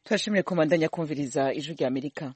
Turashimire komandanya kumviriza ijwi rya Amerika.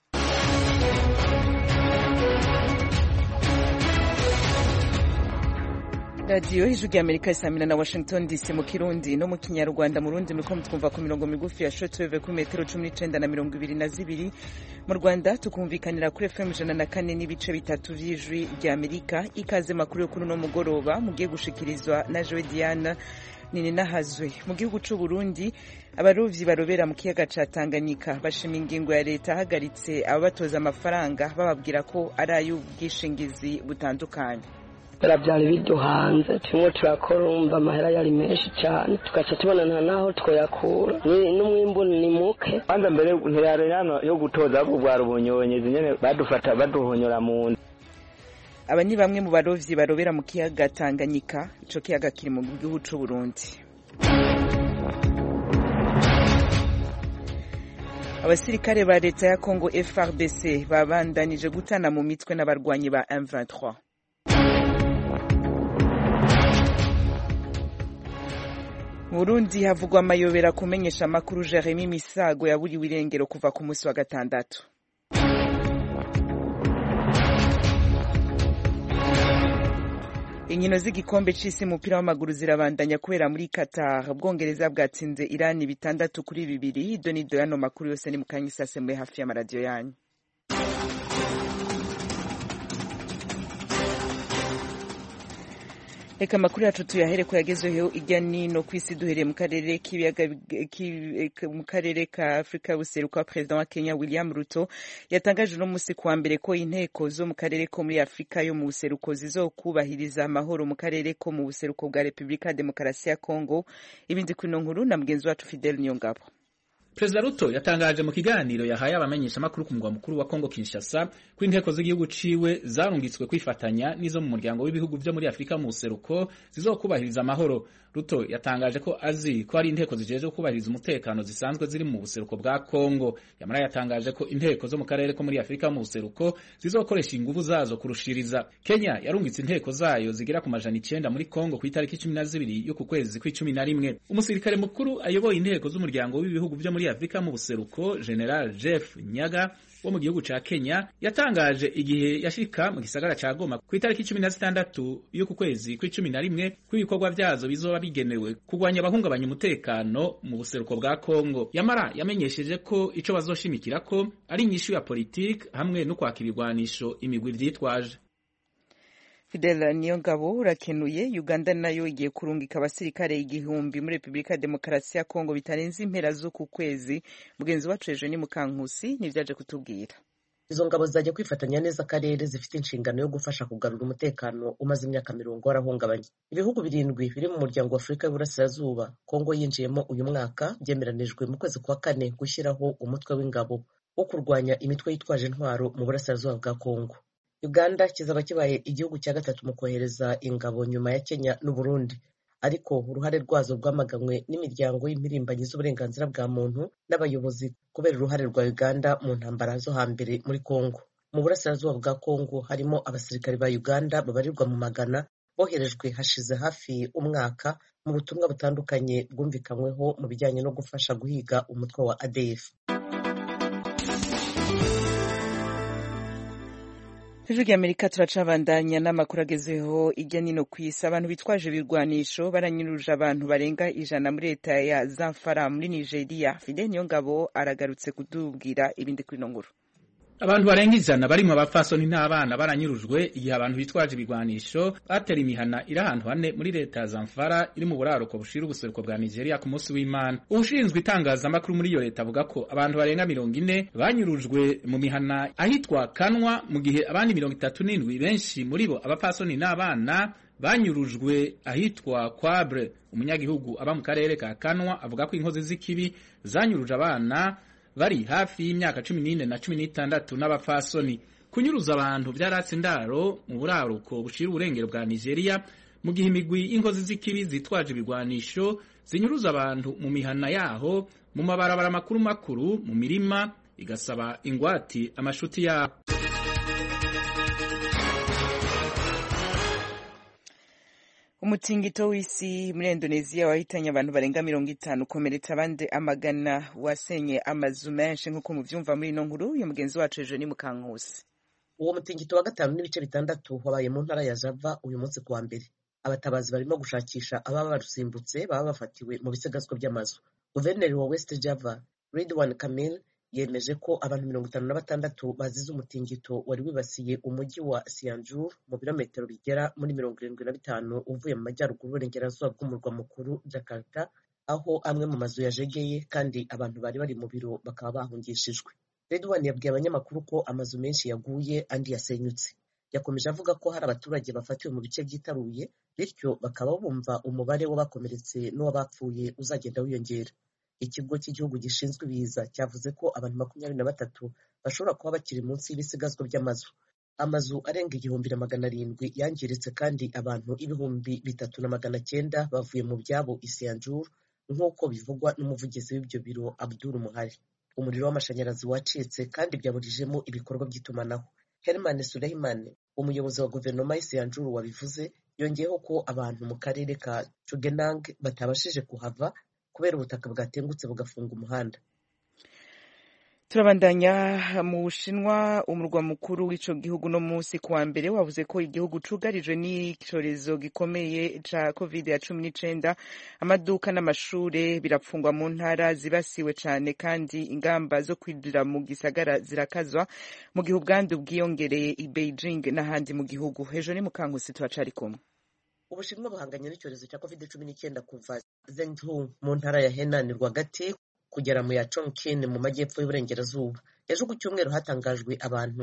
Radio ijwi rya Amerika isamina na Washington DC mu Kirundi no mu Kinyarwanda mu Rundi muriko mutwumva ku mirongo migufi ya shortwave ku metero 19 na 22 mu Rwanda tukumvikanira kuri FM 104 n'ibice bitatu vy'ijwi rya Amerika. Ikaze makuru yo kuri no mugoroba mugiye gushikirizwa na Joe Diana nini nahazwe. Mu gihugu c'u Burundi abarovyi barobera mu kiyaga ca Tanganyika bashima ingingo ya leta hagaritse ababatoza amafaranga bababwira ko ari ay'ubwishingizi butandukanye. Byari biduhanze tumwe turakorumva amahera yari menshi cyane tugaca tubonana naho twoyakura n'umwimbu ni muke. Kwanza mbere ntiyarerano yo gutoza bugwara ubunyonyezi nyene badufata baduhonyora mu nda. Aba ni bamwe mu barovyi barobera mu kiyaga Tanganyika, ico kiyaga kiri mu gihugu c'u Burundi. Abasirikare ba leta ya Congo FARDC babandanije gutana mu mitwe n'abarwanyi ba M23. Mu Burundi havugwa amayobera kumenyesha amakuru Jeremy Misago yaburiwe irengero kuva ku munsi wa gatandatu. Inkino z'igikombe c'isi umupira w'amaguru zirabandanya kubera muri Qatar. Ubwongereza bwatsinze Iran 6-2. Donido yano makuru yose ni mukanyisase mwe hafi y'amaradiyo yanyu. Eka makuru yacu tuyahere ko yagezeho ijya nino kwisi duhereye mu karere k'ibiyaga mu karere ka Afrika y'ubuseruko. President wa Kenya William Ruto yatangaje no musi kuwa mbere ko inteko zo mu karere ko muri Afrika yo mu buseruko zizokubahiriza amahoro mu karere ko mu buseruko bwa Republika Demokarasi ya Congo. Ibindi kuno nkuru na mugenzi wacu Fidel Nyongabo. President Ruto yatangaje mu kiganiro yahaye abamenyesha makuru ku mugwa mukuru wa Congo Kinshasa ko inteko z'igihugu ciwe zarungitswe kwifatanya nizo mu muryango w'ibihugu byo muri Afrika mu buseruko zizokubahiriza amahoro. Ruto yatangaje ko azi ko ari inteko zijeje kubahiriza umutekano zisanzwe ziri mu buseruko bwa Congo. Yamara yatangaje ko inteko zo mu karere ko muri Afrika mu buseruko zizokoresha inguvu zazo kurushiriza. Kenya yarungitse inteko zayo zigira ku majana 9 muri Congo ku itariki 12 yo ku kwezi kwa11. Umusirikare mukuru ayoboye inteko z'umuryango w'ibihugu byo muri Afrika mu buseruko General Jeff Nyaga wo mu gihugu ca Kenya yatangaje igihe yashika mu gisagara ca Goma ku itariki 16 yo ku kwezi kwa11 ko ibikorwa vyazo bizoba bigenewe kugwanya abahungabanya umutekano mu buseruko bwa Congo. Yamara yamenyesheje ko ico bazoshimikira ko ari inyishu ya politike hamwe no kwakibirwanisho imigwi vyitwaje. Fidel Niyongabo urakenuye. Uganda nayo igiye kurungika abasirikare 1000 muri Republika Demokarasi ya Congo bitarenze impera zo ku kwezi. Mugenzi wacu ejo ni Mukankusi nivyaje kutubwira. Izo ngabo zaje kwifatanya neza akarere zifite inshingano yo gufasha kugarura umutekano umaze imyaka 40 warahungabanye. Ibihugu 7 biri mu muryango wa Afrika y'Uburasirazuba Congo yinjiyemo uyu mwaka byemeranijwe mu kwezi kwa 4 gushyiraho umutwe w'ingabo wo kurwanya imitwe yitwaje intwaro mu burasirazuba bwa Congo. Uganda kizaba kibaye igihugu cya gatatu mu kohereza ingabo nyuma ya Kenya n'u Burundi, ariko uruhare rwazo rwamaganywe n'imiryango y'impirimbanyi z'uburenganzira bwa muntu n'abayobozi kubera uruhare rwa Uganda mu ntambara zo hambere muri Congo. Mu burasirazuba bwa Congo harimo abasirikare ba Uganda babarirwa mu magana boherejwe hashize hafi umwaka mu butumwa butandukanye bwumvikanyweho mu bijyanye no gufasha guhiga umutwe wa ADF. Ijwi rya Amerika turacabandanya n'amakuru agezeho ijya nino kwisi. Abantu bitwaje ibirwanisho baranyuruje abantu barenga 100 muri leta ya Zamfara muri Nigeria. Fidel Nyongabo aragarutse kudubwira ibindi kuri no nkuru. Abantu barenga 100 barimo abafasoni n'abana baranyurujwe igihe abantu bitwaje ibigwanisho batera imihana iri ahantu hane muri leta ya Zamfara iri mu buraruko bushira ubuseruko bwa Nigeria ku munsi w'Imana. Ushinzwe itangazamakuru muri iyo leta avuga ko abantu barenga 40 banyurujwe mu mihana ahitwa Kanwa mu gihe abandi 37 benshi muri bo abafasoni n'abana banyurujwe ahitwa Kwabre. Umunyagihugu aba mu karere ka Kanwa avuga ko inkozi z'ikibi zanyuruje abana bari hafi y'imyaka 14 na 16 n'abafasoni. Kunyuruza abantu byaratse indaro mu buraruko bushira uburengero bwa Nigeria mu gihe imigwi y'inkozi z'ikibi zitwaje ibigwanisho zinyuruza abantu mu mihana yaho mu mabarabara makuru mu mirima igasaba ingwati amashuti yabo. Umutingito w'isi muri Indonesia wahitanye abantu barenga 50 ukomeretsa abandi amagana, wasenye amazu menshi nk'uko muvyumva muri ino nkuru ya mugenzi wacu Ejo ni Mukankusi. Uwo mutingito wa 5.6 wabaye mu ntara ya Java uyu munsi kuwa mbere. Abatabazi barimo gushakisha ababa barusimbutse baba bafatiwe mu bisigazwa by'amazu. Guverineri wa West Java Ridwan Kamil yemeje ko abantu 56 bazize umutingito wari wibasiye umujyi wa Cianjur mu birometero bigera muri 75 uvuye mu majyaruguru y'uburengerazuba bw'umurwa mukuru Jakarta, aho amwe mu mazu yajegeye kandi abantu bari bari mu biro bakaba bahungishijwe. Ridwan yabwiye abanyamakuru ko amazu menshi yaguye andi yasenyutse. Yakomeje avuga ko hari abaturage bafatiwe mu bice byitaruye, bityo bakaba bumva umubare w'abakomeretse n'uwabapfuye uzagenda wiyongera. Ikigo cy'igihugu gishinzwe ibiza cyavuze ko abantu 23 bashobora kuba bakiri munsi y'ibisigazwa by'amazu. Amazu arenga 1700 yangiritse kandi abantu 3900 bavuye mu byabo i Cianjur nk'uko bivugwa n'umuvugizi w'ibyo biro Abdul Muhari. Umuriro w'amashanyarazi wacitse kandi byaburijemo ibikorwa by'itumanaho. Herman Suleiman, umuyobozi wa guverinoma ya Cianjur wabivuze, yongeyeho ko abantu mu karere ka Chugenang batabashije kuhava kubera ubutaka bwatengutse bugafunga umuhanda. Turabandanya mu Bushinwa, umurwa mukuru w'ico gihugu no munsi kuwa mbere wavuze ko igihugu cugarijwe n'icorezo gikomeye ca COVID-19. Amaduka n'amashure birapfungwa mu ntara zibasiwe cane kandi ingamba zo kwinjira mu gisagara zirakazwa mu gihe ubwandu bwiyongereye i Beijing n'ahandi mu gihugu. Ejo ni Mukankusi turacari kumwe. Ubushinwa buhanganye n'icyorezo cya COVID-19 kuva Zhengzhou mu ntara ya Henan rwagati kugera mu ya Chongqing mu majyepfo y'uburengerazuba. Ejo ku cyumweru hatangajwe abantu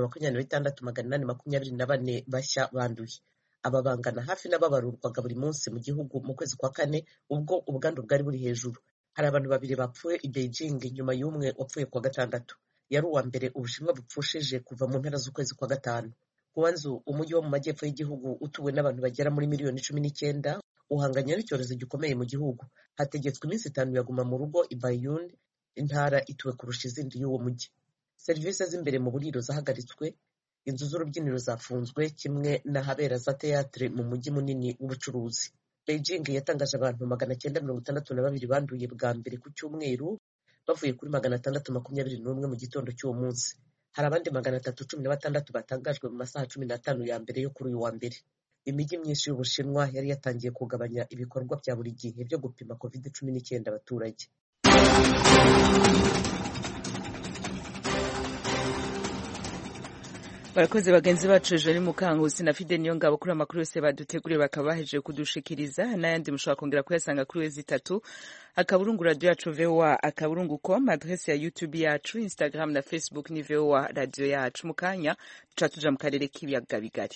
26,824 bashya banduye. Aba bangana hafi n'ababarurwaga buri munsi mu gihugu mu kwezi kwa kane ubwo ubwandu bwari buri hejuru. Hari abantu 2 bapfuye i Beijing nyuma y'umwe wapfuye kwa gatandatu. Yari uwa mbere Ubushinwa bupfushije kuva mu mpera z'ukwezi kwa gatanu. Guangzhou, umujyi wo mu majyepfo y'igihugu utuwe n'abantu bagera muri miliyoni 19, uhanganye n'icyorezo gikomeye mu gihugu. Hategetswe iminsi 5 yaguma mu rugo i Baiyun, intara ituwe kurusha izindi y'uwo mujyi. Serivisi z'imbere mu buriro zahagaritswe, inzu z'urubyiniro zafunzwe kimwe n'ahabera za teatre mu mujyi munini w'ubucuruzi. Beijing yatangaje abantu 962 banduye bwa mbere ku cyumweru, bavuye kuri 621 mu gitondo cy'uwo munsi. Hari abandi 316 batangajwe mu masaha 15 ya mbere yo kuri uyu wa mbere. Imijyi myinshi y'Ubushinwa yari yatangiye kugabanya ibikorwa bya buri gihe byo gupima COVID-19 abaturage. Barakoze bagenzi bacu Ejo ni Mukankusi na Fide Niyongabo kuri amakuru yose baduteguriye bakaba bahejeje kudushikiriza, n'ayandi mushobora kongera kuyasanga kuri wezi3 akaburungu radio yacu VOA@com, adresse ya YouTube yacu, Instagram na Facebook ni VOA radio yacu. Mukanya tuja mu karere k'ibiyaga bigari.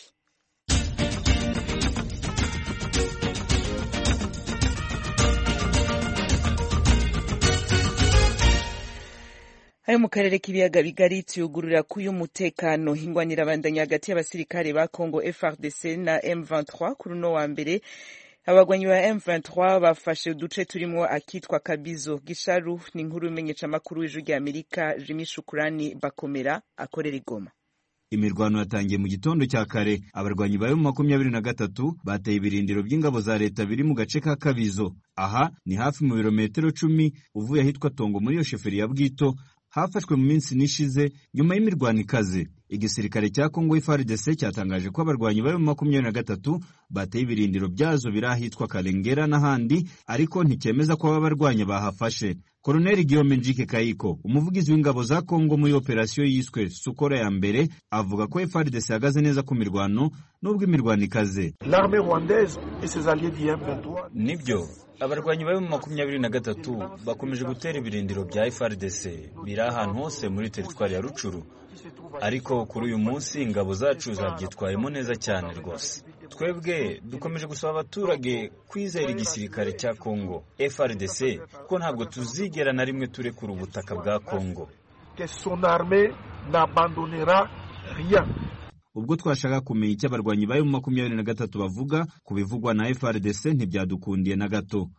Ayo mu karere k'ibiyaga bigari tuyugurura kuyu mutekano hingwanira bandanya hagati y'abasirikare ba Congo FARDC na M23 kuri no wa mbere. Abagwanyi ba M23 bafashe uduce turimo akitwa Kabizo. Gisharu ni inkuru imenyesha makuru w'Ijwi ry'Amerika Jimmy Shukurani Bakomera akorera Igoma. Imirwano yatangiye mu gitondo cya kare. Abarwanyi ba M23 bateye ibirindiro by'ingabo za leta biri mu gace ka Kabizo. Aha ni hafi mu birometero 10 uvuye ahitwa Tongo muri yo sheferi ya Bwito. Hafashwe mu minsi nishize nyuma y'imirwano ikaze. Igisirikare cya Congo FARDC cyatangaje ko abarwanyi ba M23 bateye ibirindiro byazo birahitwa Kalengera n'ahandi, ariko ntikemeza ko abarwanya bahafashe. Colonel Guillaume Njike Kayiko, umuvugizi w'ingabo za Congo muri operasiyo yiswe Sukora ya mbere, avuga ko FARDC yagaze neza ku mirwano nubwo imirwano ikaze. L'armée rwandaise et ses alliés du M23. Nibyo, abarwanyi ba M23 bakomeje gutera ibirindiro bya FARDC biri ahantu hose muri teritwari ya Rucuru. Ariko kuri uyu munsi ingabo zacu zabyitwayemo neza cyane rwose. Twebwe dukomeje gusaba abaturage kwizera igisirikare cya Congo FARDC ko ntabwo tuzigera na rimwe turekura ubutaka bwa Congo. Que son armée n'abandonnera rien. Ubwo twashaka kumenya icyo abarwanyi ba M23 bavuga ku bivugwa na FARDC ntibyadukundiye na gato.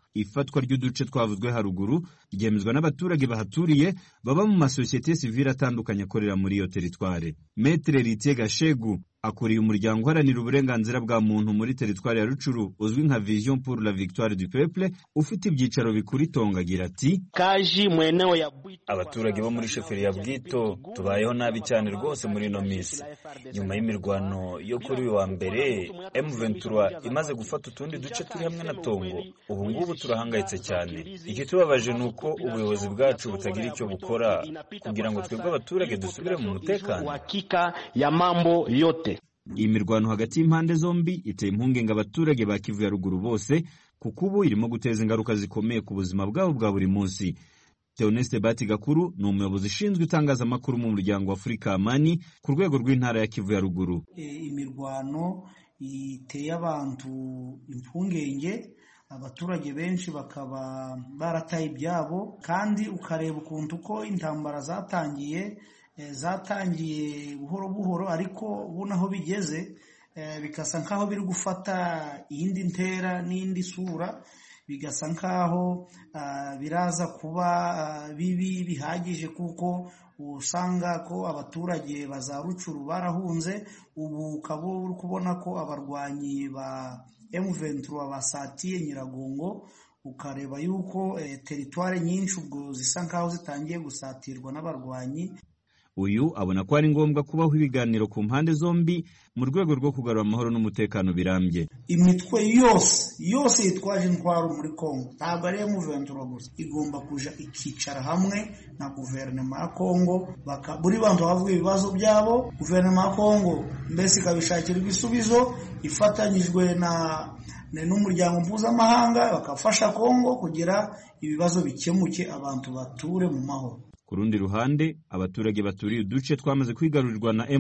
Ifatwa ry'uduce twavuzwe haruguru ryemezwa n'abaturage bahaturiye baba mu masosiyete sivile atandukanye akorera muri iyo teritware. Maître Ritier Gashegu akuriye umuryango uharanira uburenganzira bwa muntu muri teritwari ya Rucuru uzwi nka Vision pour la Victoire du Peuple ufite ibyicaro bikuru Tonga agira ati abaturage bo muri sheferi ya Bwito tubayeho nabi cyane rwose muri ino minsi. Nyuma y'imirwano yo kuri uyu wa mbere M23 imaze gufata utundi duce turi hamwe na Tongo, ubu ngubu turahangayitse cyane. Ikitubabaje ni uko ubuyobozi bwacu butagira icyo bukora kugira ngo twebwe abaturage dusubire mu mutekano. Iyi mirwano hagati y'impande zombi iteye impungenge abaturage ba Kivu ya ruguru bose kuko ubu irimo guteza ingaruka zikomeye ku buzima bwabo bwa buri munsi. Theoneste Bati Gakuru ni umuyobozi ushinzwe itangazamakuru mu muryango wa Afurika Amani ku rwego rw'intara ya Kivu ya ruguru. Imirwano iteye abantu impungenge, abaturage benshi bakaba barataye ibyabo, kandi ukareba ukuntu ko intambara zatangiye buhoro buhoro, ariko ubu naho bigeze bigasa nkaho biri gufata iyindi ntera n'indi sura, bigasa nkaho biraza kuba bibi bihagije, kuko usanga ko abaturage baza Rucuru barahunze. Ubu ukaba uri kubona ko abarwanyi ba M23 basatiye Nyiragongo, ukareba yuko teritware nyinshi ubwo zisa nkaho zitangiye gusatirwa n'abarwanyi. Uyu abona ko ari ngombwa kubaho ibiganiro ku mpande zombi mu rwego rwo kugarura amahoro n'umutekano birambye. Imitwe yose yitwaje intwaro muri Kongo, ntabwo ari M23 gusa, igomba kuja ikicara hamwe na guverinoma ya Kongo, buri bantu bavuga ibibazo byabo, guverinoma ya Kongo mbese ikabishakira ibisubizo ifatanyijwe n'umuryango mpuzamahanga, bakafasha Kongo kugira ibibazo bikemuke, abantu bature mu mahoro. Ku rundi ruhande, abaturage baturiye uduce twamaze kwigarurirwa na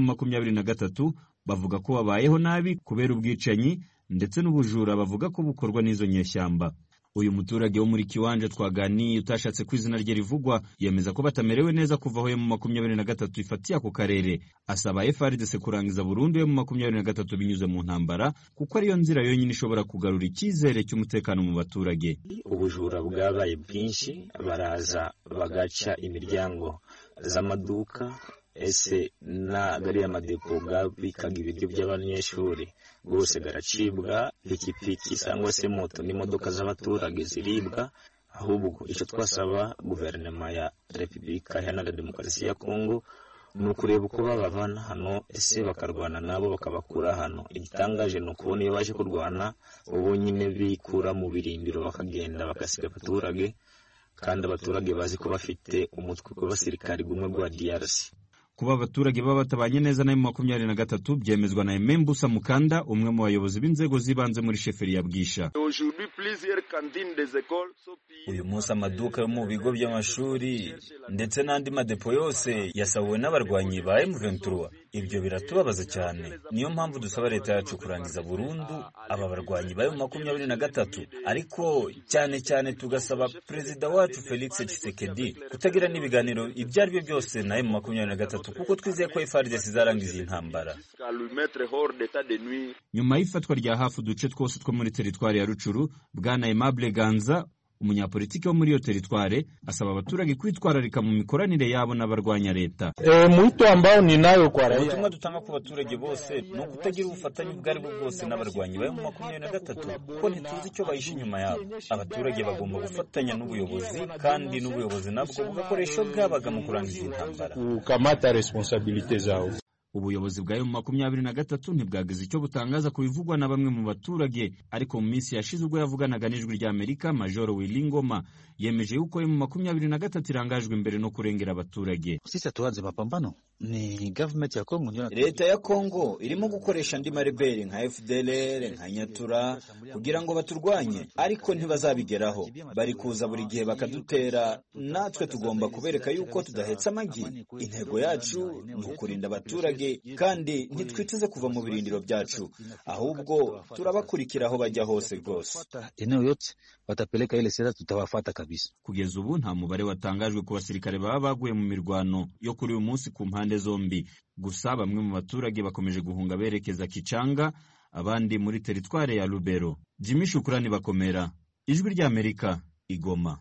M23 bavuga ko babayeho nabi kubera ubwicanyi ndetse n'ubujura bavuga ko bukorwa n'izo nyeshyamba. Uyu muturage wo muri Kiwanja twaganiye utashatse ko izina rye rivugwa yemeza ko batamerewe neza kuva aho M23 ifatiye ako karere. Asaba FARDC kurangiza burundu M23 binyuze mu ntambara kuko ariyo nzira yonyine ishobora kugarura icyizere cy'umutekano mu baturage. Ubujura bwabaye bwinshi, baraza bagaca imiryango z'amaduka, ese na gari y'amadepo bwabikaga ibiryo by'abanyeshuri bose garacibwa, pikipiki cyangwa se moto n'imodoka z'abaturage ziribwa. Ahubwo icyo twasaba guverinoma ya Repubulika Iharanira Demokarasi ya Kongo ni ukureba uko babavana hano, ese bakarwana nabo bakabakura hano. Igitangaje ni ukubona iyo baje kurwana ubu nyine bikura mu birindiro bakagenda bagasiga abaturage, kandi abaturage bazi ko bafite umutwe w'abasirikari gumwe gwa DRC. Kuba abaturage baba batabanye neza na M23 byemezwa na Emembusa Mukanda, umwe mu bayobozi b'inzego zibanze muri sheferi ya Bwisha. Uyu munsi amaduka yo mu bigo by'amashuri ndetse n'andi madepo yose yasahuwe n'abarwanyi ba M23. Ibyo biratubabaza cyane. Niyo mpamvu dusaba leta yacu kurangiza burundu aba barwanyi ba M23, ariko cyane tugasaba perezida wacu Felix Tshisekedi kutagira n'ibiganiro ibyo ari byo byose na M23, kuko twizeye ko FARDC zarangiza intambara. Nyuma y'ifatwa rya hafu uduce twose two muri teritwari ya Rucuru, Bwana Aimable Ganza, umunyapolitiki wo muri iyo teritware, asaba abaturage kwitwararika mu mikoranire yabo n'abarwanya leta. Ubutumwa dutanga ku baturage bose ni ukutagira ubufatanye ubwo ari bwo bwose n'abarwanyi ba M23, kuko ntituzi icyo bahishe inyuma yabo. Abaturage bagomba gufatanya n'ubuyobozi, kandi n'ubuyobozi nabwo bugakoresha bwabaga mu kurangiza intambara. Ubuyobozi bwa M23 ntibwagize icyo butangaza ku bivugwa na bamwe mu baturage, ariko mu minsi yashize ubwo yavuganaga n'ijwi rya Amerika, Major Willy Ngoma yemeje yuko M23 irangajwe imbere no kurengera abaturage. Sisi tuanze mapambano ni government ya Kongo, leta ya Kongo irimo gukoresha andi marebeli nka FDLR nka Nyatura kugira ngo baturwanye, ariko ntibazabigeraho. Bari kuza buri gihe bakadutera, natwe tugomba kubereka yuko tudahetse amagi. Intego yacu ni ukurinda abaturage, kandi ntitwiteze kuva mu birindiro byacu, ahubwo turabakurikira aho bajya hose rwose. Eneo yote watapeleka ile sera, tutawafata kabisa. Kugeza ubu nta mubare watangajwe ku basirikare baba baguye mu mirwano yo kuri uyu munsi ku mpande zombi. Gusa bamwe mu baturage bakomeje guhunga berekeza Kichanga, abandi muri teritware ya Lubero. Jimmy Shukrani Bakomera, Ijwi ry'Amerika, Igoma.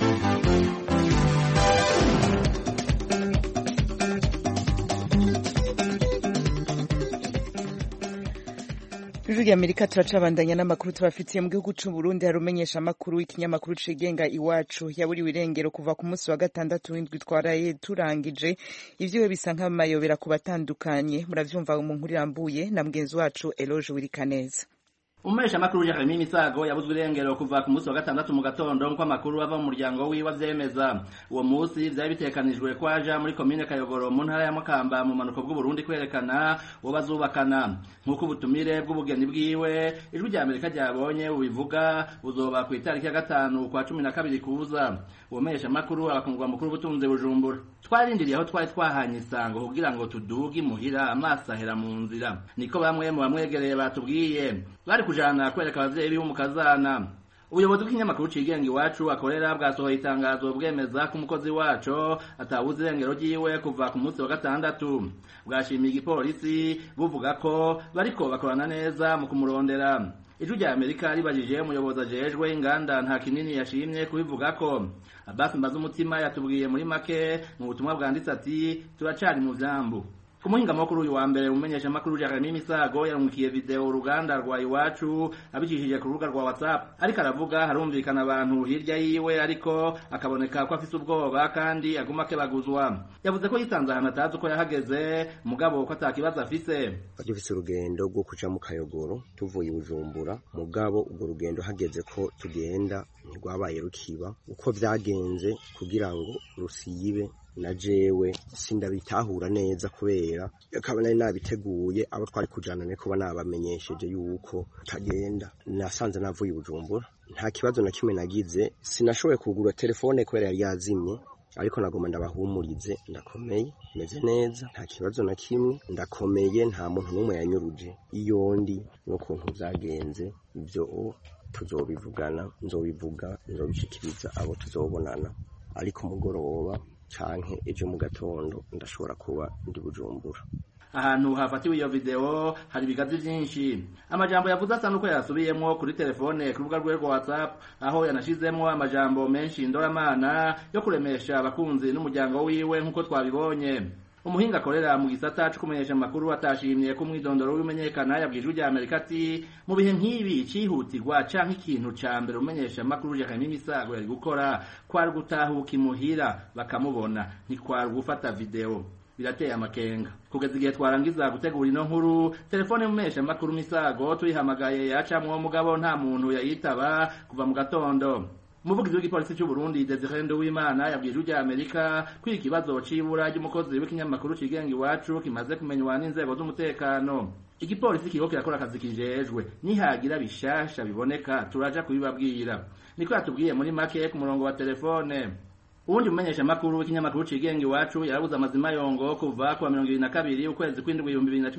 Ijwi ry'Amerika turacabandanya n'amakuru tubafitiye mu gihugu c'u Burundi. Hari umenyesha amakuru w'ikinyamakuru cigenga Iwacu yaburiwe irengero kuva ku munsi wa gatandatu w'indwi twaraye turangije. Ivyo bisa nk'amayobera ku batandukanye, muravyumva mu nkuru irambuye na mugenzi wacu Eloge Wirikaneza. Umesha makuru ya Jeremy Misago yabuzwe irengero kuva ku munsi wa gatandatu mu gatondo nko amakuru ava mu muryango wiwe avyemeza. Uwo munsi vyari bitekanijwe ko aja muri commune Kayogoro mu ntara ya Makamba mu manuko bw'u Burundi kwerekana uwo bazubakana. Nkuko ubutumire bw'ubugeni bwiwe Ijwi ry'Amerika ryabonye ubivuga buzoba ku itariki ya 5 kwa 12 kuza. Uwo mesha makuru abakungwa mukuru butunze Bujumbura. Twarindiriye aho twari twahanye isango kugira ngo tuduge muhira amasahera mu nzira. Niko bamwe mu bamwegereye batubwiye. Bari kujana kwereka abavyeyi biwe mu kazana. Ubuyobozi bw'inyamakuru cigenga Iwacu akorera bwasohoye itangazo bwemeza ko umukozi wacu atabuze irengero ryiwe kuva ku munsi wa gatandatu. Bwashimiye igipolisi buvuga ko bariko bakorana neza mu kumurondera. Ijwi ry'Amerika ribajije umuyobozi ajejwe inganda nta kinini yashimye kubivuga ko. Abbas Mbazumutima yatubwiye muri make mu butumwa bwanditse ati turacari mu vyambu. Kumuhinga makuru uyu wa mbere umenyesha makuru Jeremy Misago yarungikiye video uruganda rwa Iwacu abicishije ku rubuga rwa WhatsApp, ariko aravuga harumvikana abantu hirya yiwe ariko akaboneka ko afise ubwoba kandi aguma kebaguzwa. Yavuze ko yisanze ahantu atazi ko yahageze mugabo ko atakibazo afise. Dufise urugendo rwo kuja mu Kayogoro tuvuye Bujumbura, mugabo urwo rugendo hageze ko tugenda ntirwabaye rukiba uko vyagenze kugira ngo rusibe na jewe sindabitahura neza kubera akaba nari nabiteguye abo twari kujana ne kuba nabamenyesheje yuko tagenda. Nasanze navuye Bujumbura nta kibazo na kimwe nagize, sinashoboye kugura telefone kubera yari yazimye, ariko nagoma ndabahumurize ndakomeye meze neza nta kibazo na kimwe ndakomeye nta muntu n'umwe yanyuruje. Iyo ndi no kuntu vyagenze ivyo tuzobivugana, nzobivuga nzobishikiriza abo tuzobonana, ariko mugoroba canke ejo mu gatondo ndashobora kuba ndi Bujumbura. Ahantu hafatiwe iyo video hari ibigazi vyinshi. Amajambo yavuze asa nuko yasubiyemwo kuri telefone ku rubuga rwe rwa WhatsApp, aho yanashizemwo amajambo menshi ndoramana yo kuremesha abakunzi n'umuryango wiwe nkuko twabibonye. Umuhinga akorera mu gisata cyo kumenyesha amakuru atashimye ko mwidondoro w'imenyekana yabwije Ijwi ry'Amerika ati mu bihe nk'ibi cihutirwa canke ikintu ca mbere umenyesha amakuru Jeremy Misago yari gukora kwari gutahuka imuhira bakamubona, ntikwari gufata video. Birateye amakenga. Kugeza igihe twarangiza gutegura ino nkuru, telefone y'umesha amakuru Misago tuyihamagaye yacamwo mugabo nta muntu yayitaba kuva mu gatondo. Umuvugizi w'igipolisi cy'u Burundi Desire Nduwimana yabwiye Ijwi ry'Amerika ko ikibazo c'ibura ry'umukozi w'ikinyamakuru cigenga Iwacu kimaze kumenywa n'inzego z'umutekano. Igipolisi kiriko kirakora akazi kijejwe, nihagira bishasha biboneka turaja kubibabwira. Niko yatubwiye muri make ku murongo wa telefone. Ubundi umenyesha makuru w'ikinyamakuru cigenga Iwacu yarabuze amazima yongo kuva ku 22 ukwezi kw'indwi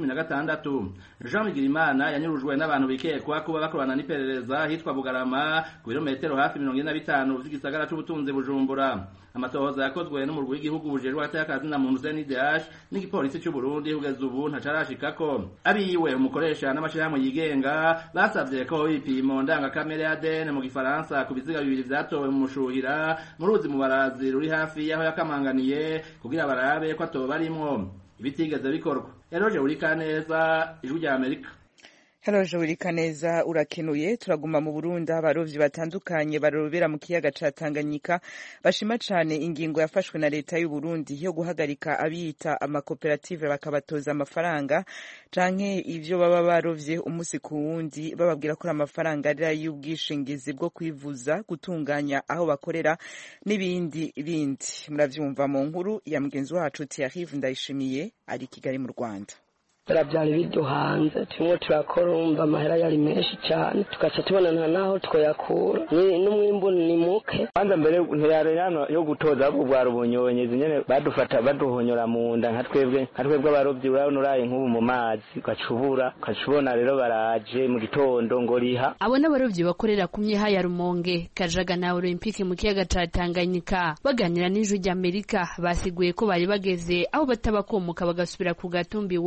2016. Jean Bigirimana yanyurujwe n'abantu bikekwa kuba bakorana n'iperereza hitwa Bugarama ku birometero hafi 45 vy'igisagara c'ubutunzi Bujumbura. Amatohoza yakozwe n'umurwi w'igihugu bujejwe atakazi na muntu CNDH n'igipolisi cy'u Burundi kugeza ubu ntacarashikako. Abiwe umukoresha n'amashirahamwe yigenga basavye ko ibipimo ndangakamere ADN mu gifaransa ku biziga bibiri vyatowe mu mushuhira mu ruzi mu Barazi ruri hafi yaho yakamanganiye kugira barabe ko atoba arimwo. Ibitigeze bikorwa. Eloge Wirikaneza, Ijwi ry'Amerika. Eloge Wirikaneza urakenuye. Turaguma mu Burundi abarovyi batandukanye barobera mu kiyaga ca Tanganyika bashima cane ingingo yafashwe na leta y'u Burundi yo guhagarika abiyita amakoperative bakabatoza amafaranga canke ivyo baba barovye umusi ku wundi bababwira ko amafaranga ari y'ubwishingizi bwo kwivuza, gutunganya aho bakorera n'ibindi bindi. Muravyumva mu nkuru ya mugenzi wacu Thierry Ndayishimiye ari Kigali mu Rwanda. Byari biduhanze tumwe turakorumba amahera yari menshi cyane tugaca tubonana naho twoyakura n'umwimbu ni muke. Kwanza mbere ntiyarerano yo gutoza bwa rubunyonyezi nyene badufata baduhonyora mu nda nka twebwe abarovyi urabonuraye nk'ubu mu mazi gacubura kacubona rero baraje mu gitondo ngo riha. Abo n'abarovyi bakorera ku myiha ya Rumonge, Kajaga na Olympique mu kiyaga ca Tanganyika baganira n'Ijwi ry'Amerika basiguye ko bari bageze aho batabakomuka bagasubira ku gatumbi wabo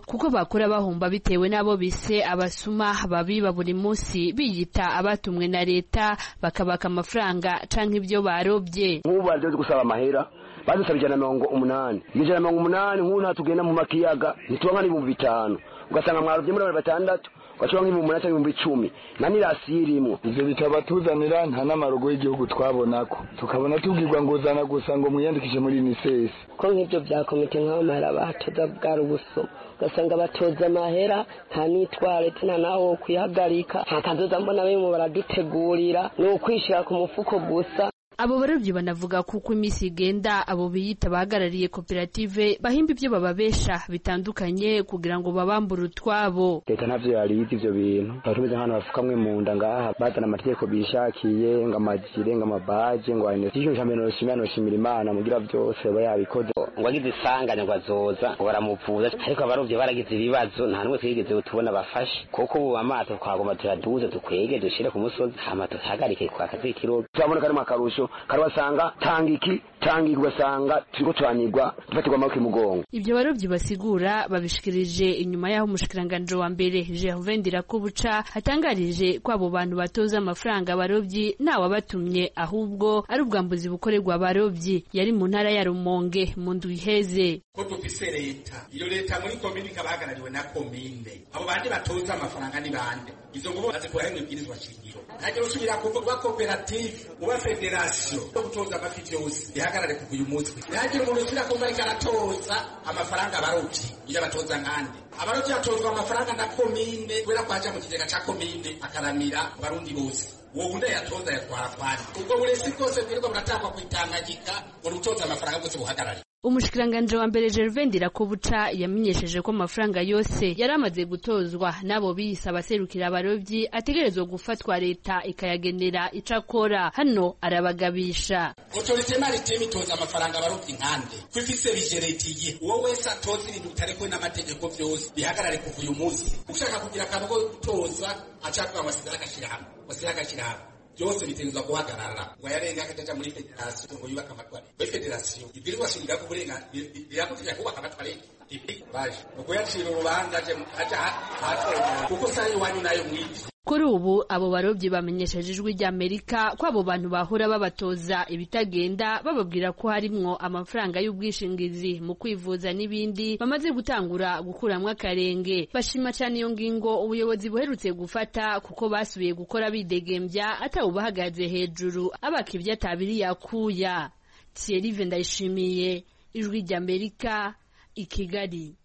kuko bakora bahomba bitewe n'abo bise abasuma babiba buri munsi biyita abatumwe na leta bakabaka amafaranga canke ibyo barobye. Nk'ubu baje gusaba amahera badusaba 180 180 nk'ubu natugenda mu makiyaga nitubanka n'ibihumbi 5 ugasanga mwarobye muri 6 Wachongi mu munata ibihumbi 10 nani rasirimo ivyo bitabatuzanira nta n'amarogo y'igihugu twabonako tukabona tubwirwa ngo zana gusa ngo mwiyandikije muri NSS ko nk'ibyo bya komite nk'amahera batoza bwa rubuso ugasanga batoza amahera nta nitware tena nawo kwihagarika hakazoza mbona bimwe baradutegurira no kwishira ku mufuko gusa. Abo barobyi banavuga kuko imisi igenda abo biyita bahagarariye koperative bahimba ibyo bababesha bitandukanye kugira ngo babambure utwabo. Leta navyo yarizi ivyo bintu batumeze nk'abantu bafukamwe mu nda ngaha bazana amategeko bishakiye ngamajire ngamabaje ngo ane cyo cyambeno shimira Imana mugira byose bayabikoze ngo agize isanganya ngo azoza ngo baramuvuza ariko abarovyi baragize ibibazo nta numwe twigeze tubona bafashe kuko ubu amato twagomba turaduze tukwege dushire ku musozi hama tuhagarike kwa kazikiro twabona kari makarusho karwasanga tangiki ugasanga turiko turanirwa dufatirwa amaboko imugongo. Ibyo barovyi basigura babishikirije inyuma yaho umushikiranganje wa mbere Gervais Ndirakobuca atangarije ko abo bantu batoza amafaranga abarovyi nawe batumye ahubwo ari ubwambuzi bukorerwa abarovyi. Yari mu ntara ya Rumonge mu ndwi iheze. Ko dufise leta iyo leta muri komine kabahagarariwe na komine abo bandi batoza amafaranga ni bande izo ngo baze kurahemwe ibwirizwa shingiro ntajye usubira kuvuga koperative uba federation yo gutoza amafi byose ihagarare kuva uyu munsi ntajye umuntu usubira kumva ariko aratoza amafaranga abarovyi iyo batoza nkande abarovyi atozwa amafaranga na komine kubera kwaja mu kigega ca komine akaramira barundi bose uwo wundi yatoza yatwara kwani ubwo buresi bwose bwirirwa buratangwa kwitanganyika ngo utoza amafaranga bwose buhagarare. Umushikiranganje wa mbere Gervais Ndirakobuca yamenyesheje ko amafaranga yose yaramaze gutozwa nabo biyisa abaserukira abarovyi ategerezwa gufatwa leta ikayagenera icakora. Hano arabagabisha autorité maritime itoza amafaranga abarovyi nkande kwifise bijeretiye uwo wese atoza ibintu bitarekwe n'amategeko byose bihagarare kuva uyu munsi ushaka kugira akantu ko gutoza acakwa amasezerano agashirahamwe byose bitenza guhagarara ngo yarenga akajaja muri federation ngo yubaka amatwari muri federation ibwirizwa shingiro kuburenga birakugira kubaka amatwari baje ngo yacira urubanza aja hatwara kuko sayi wanyu nayo mwiti. Kuri ubu abo barovyi bamenyesheje ijwi ry'Amerika ko abo bantu bahora babatoza ibitagenda bababwira ko harimwo amafaranga y'ubwishingizi mu kwivuza n'ibindi bamaze gutangura gukuramwa akarenge. Bashima cyane iyo ngingo ubuyobozi buherutse gufata kuko basubiye gukora bidegembya atawubahagaze hejuru abakivya atabiri yakuya. Thierry Vendayishimiye ijwi ry'Amerika i Kigali.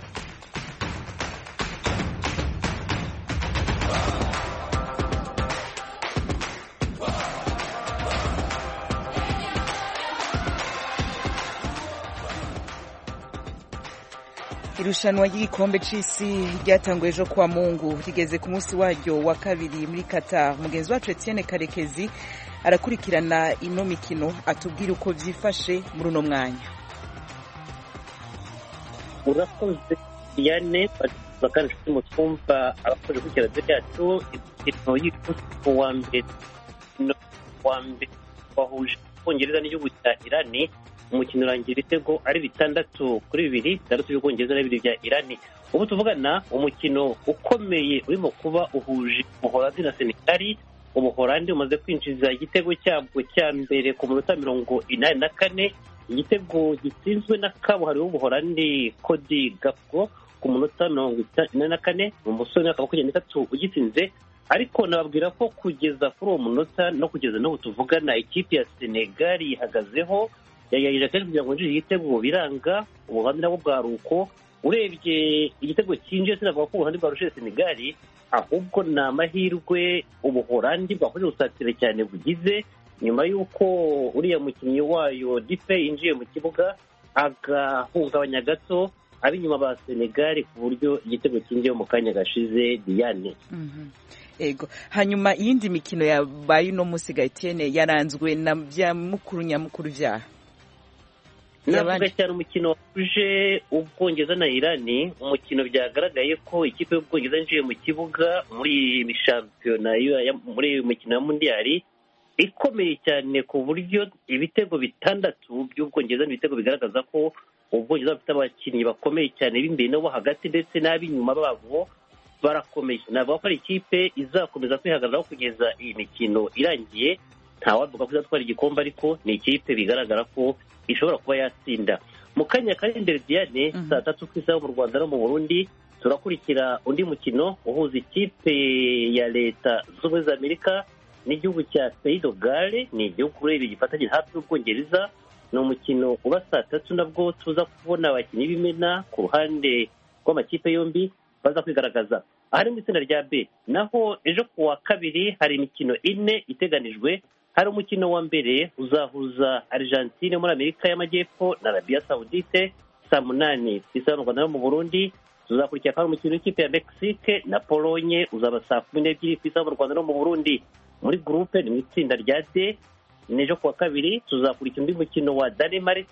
Irushanwa ry'igikombe c'isi ryatanguye ejo kwa Mungu rigeze ku munsi waryo wa kabiri muri Qatar. Mugenzi wacu Etienne Karekezi arakurikirana ino mikino atubwira uko vyifashe muri uno mwanya. Urakoze Diane bakanje kumutwumva abakoze kukiraze cyacu imikino y'ikusi wa mbere wahuje Ubwongereza n'igihugu cya Irani. Umukino urangira ibitego ari 6-2 by'Ubwongereza na 2 bya Irani. Ubu tuvugana umukino ukomeye urimo kuba uhuje Ubuholandi na Senegal. Ubuholandi umaze kwinjiza igitego cyabwo cya mbere ku minota 84, igitego gitsinzwe na kabuhariwe w'Ubuholandi Cody Gakpo ku minota 84, umusore akaba kugenda 3 ugitsinze. Ariko nababwira ko kugeza kuri uwo munota no kugeza n'ubu tuvugana ikipe ya Senegal ihagazeho yayirije kandi kugira ngo njye igitego biranga. Ubuholandi nabwo bwaruko urebye igitego cyinjiye sinavuga ko Ubuholandi bwarushe Senegal, ahubwo ni amahirwe Ubuholandi bwakoze gusatira cyane bugize nyuma y'uko uriya mukinnyi wayo Dipe yinjiye mu kibuga agahungabanya gato abinyuma ba Senegal ku buryo igitego cyinjiye mu kanya gashize Diane. Ego hanyuma iyindi mikino yabaye no musi Etienne yaranzwe na bya mukuru nyamukuru vyaha. Navuga cyane umukino uje Ubwongereza na Irani, umukino byagaragaye ko ikipe y'Ubwongereza yinjiye mu kibuga muri shampiyona muri umukino wa Mundial ikomeye cyane ku buryo ibitego 6 by'Ubwongereza n'ibitego bigaragaza ko Ubwongereza bafite abakinnyi bakomeye cyane b'imbere no hagati ndetse n'ab'inyuma babo barakomeye. Navuga ko ari ikipe izakomeza kwihagararaho kugeza iyi mikino irangiye. Ntawavuga ko izatwara igikombe, ariko ni ikipe bigaragara ko ishobora kuba yatsinda. Mu kanya kari imbere Diane, saa 3 ku isaha mu Rwanda no mu Burundi turakurikira undi mukino uhuza ikipe ya Leta z'Ubumwe za Amerika n'igihugu cya Pays de Galles. Ni igihugu rero gifatanye hafi n'Ubwongereza. Ni umukino uba saa 3 nabwo tuza kubona abakinnyi b'imena ku ruhande rw'amakipe yombi baza kwigaragaza. Ahari mu itsinda rya B naho ejo ku wa kabiri hari imikino 4 iteganijwe. Hari umukino wa mbere uzahuza Argentine muri Amerika y'Amajyepfo na Arabia Saudite saa 8 ku isaha mu Rwanda no mu Burundi. Tuzakurikira kandi umukino w'ikipe ya Mexique na Pologne uzaba saa 12 ku isaha mu Rwanda no mu Burundi. Muri groupe ni mu itsinda rya D. Nejo ku wa kabiri tuzakurikira undi mukino wa Denmark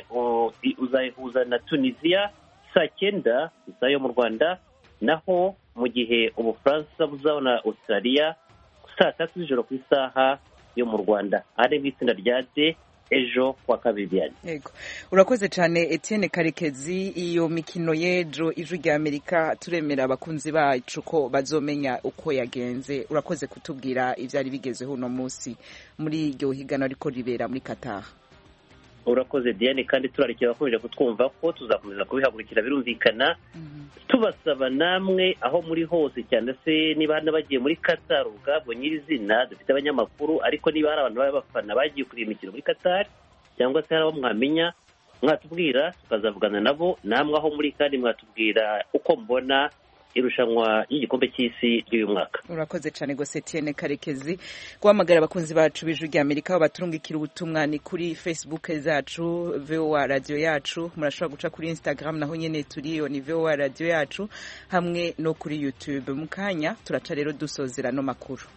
uzahuza na Tunisia saa 9 isaha yo mu Rwanda, naho mu gihe Ubufaransa buzabona Australia saa 3 z'ijoro ku isaha yo mu Rwanda. Ari mu itsinda rya D ejo kwa kabiri yani. Yego. Urakoze cyane Etienne Karekezi. Iyo mikino y'ejo ijwi rya Amerika turemera abakunzi bacu ko bazomenya uko yagenze. Urakoze kutubwira ivyari bigezeho uno munsi muri iryo higano ariko ribera muri Qatar. Urakoze Diane, kandi turarikira abakomeje kutwumva ko tuzakomeza kubihagurikira birumvikana. Tubasaba namwe aho muri hose, cyane se niba nabagiye muri Qatar ubwabwo nyirizina, dufite abanyamakuru, ariko niba hari abantu b'abafana bagiye kuri imikino muri Qatar cyangwa se hari abo mwamenya mwatubwira tukazavugana nabo. Namwe aho muri kandi mwatubwira uko mbona irushanwa y'igikombe cy'isi ry'uyu mwaka. Urakoze cyane gose Etienne Karekezi. Guhamagara abakunzi bacu b'ijwi rya Amerika baturungikira ubutumwa ni kuri Facebook zacu VOA Radio yacu. Murashobora guca kuri Instagram naho nyene turiyo ni VOA Radio yacu, hamwe no kuri YouTube. Mukanya turaca rero dusozera no makuru.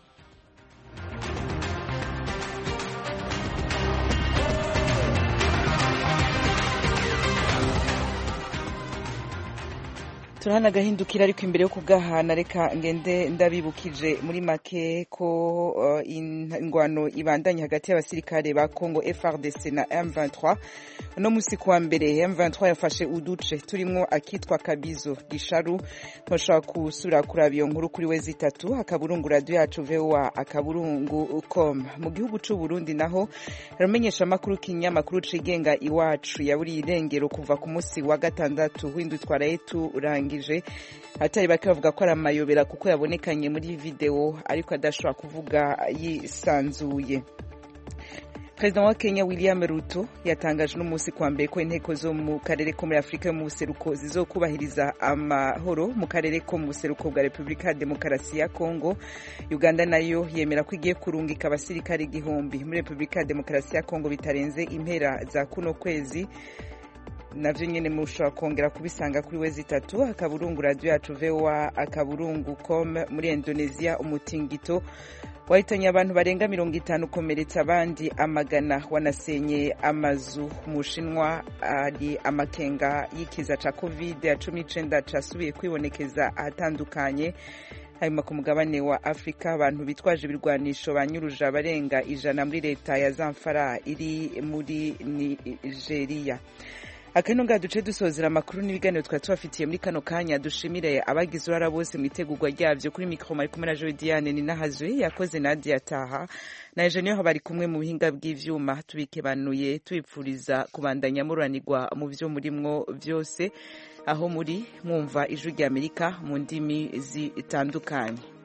Turahana gahindukira ariko imbere yo kugahana reka ngende ndabibukije muri make ko ingwano ibandanye hagati y'abasirikare ba Congo FARDC na M23. No musi kwa mbere M23 yafashe uduce turimo akitwa Kabizo Gisharu. Twashaka kusura kuraba iyo nkuru kuri wezi 3 akaburungu radio yacu VOA akaburungu.com. Mu gihugu cy'u Burundi naho ramenyesha makuru kinyamakuru cigenga iwacu yaburi irengero kuva ku musi wa gatandatu w'indutwara yetu atari bake bavuga ko ari amayobera kuko yabonekanye muri video ariko adashobora kuvuga yisanzuye. President wa Kenya William Ruto yatangaje n'umunsi kwa mbere ko inteko zo mu karere ko muri Afrika yo mu buseruko zizokubahiriza amahoro mu karere ko mu buseruko bwa Republika ya Demokarasi ya Kongo. Uganda nayo yemera ko igiye kurungika abasirikare 1000 muri Republika ya Demokarasi ya Kongo bitarenze impera za kuno kwezi. Navyo nyene mushobora kongera kubisanga kuri wezi 3 akaburungu radio yacu VOA akaburungu.com. Muri Indonesia umutingito wahitanye abantu barenga 50 komeretsa abandi amagana, wanasenye amazu mu Shinwa. Ari amakenga y'ikiza ca COVID-19 casubiye kwibonekeza ahatandukanye. Hanyuma ku mugabane wa Afrika abantu bitwaje ibirwanisho banyuruje abarenga 100 muri leta ya Zamfara iri muri Nigeria. Akano duce dusozera amakuru n'ibiganiro twatubafitiye muri kano kanya. Dushimire abagize uruhara bose mu itegurwa ryavyo. Kuri micro mari kumwe na Joy Diane ni nahazwe yakoze Nadia Taha na Eugenie ho bari kumwe mu buhinga bw'ivyuma. Tubikebanuye tubipfuriza kubandanya muranirwa mu byo murimwo byose aho muri mwumva ijwi rya Amerika mu ndimi zitandukanye.